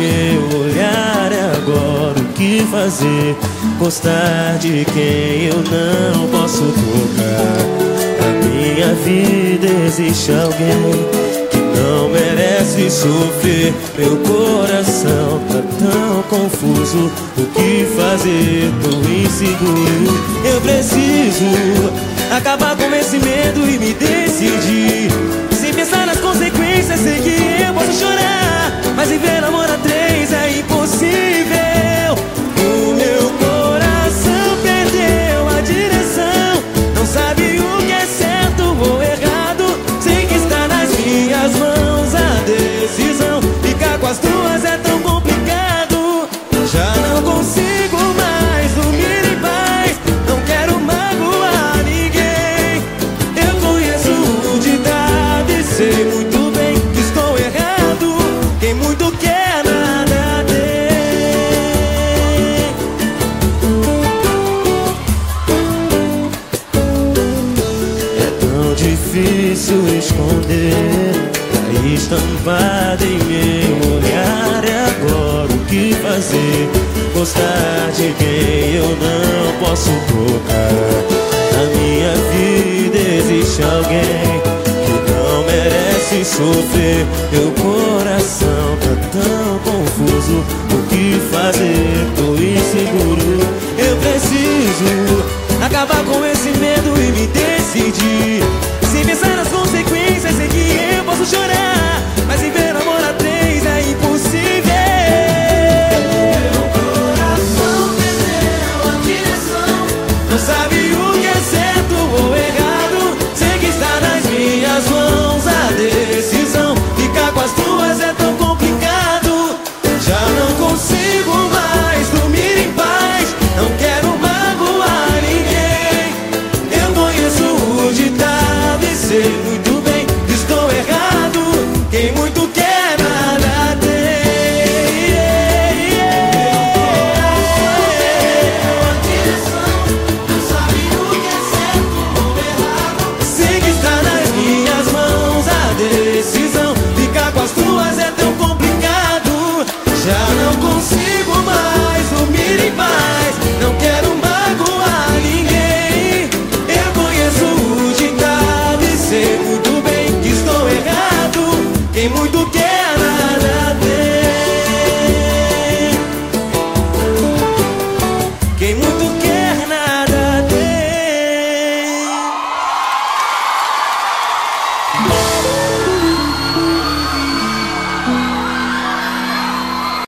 meu olhar é agora o que fazer. Gostar de quem eu não posso tocar. Na minha vida existe alguém que não merece sofrer. Meu coração tá tão confuso, o que fazer? Tô inseguro. Eu preciso acabar com esse medo e me decidir. Sem pensar nas consequências, sei que eu posso chorar, mas viver amor a três é impossível. O meu coração perdeu a direção, não sabe o que é certo ou errado. Sei que está nas minhas mãos a decisão. Ficar com as duas é tão complicado. Já não consigo mais dormir em paz, não quero magoar ninguém. Eu conheço o ditado e sei muito bem que estou errado. Quem muito quer nada tem. É tão difícil esconder a estampada em meu olhar. É agora o que fazer? Gostar de quem eu não posso tocar. Na minha vida existe alguém que não merece sofrer. Meu coração tá tão confuso, o que fazer? Tô inseguro. Eu preciso acabar com esse medo e me decidir. Sem pensar nas consequências, sei que eu posso chorar, mas viver amor a três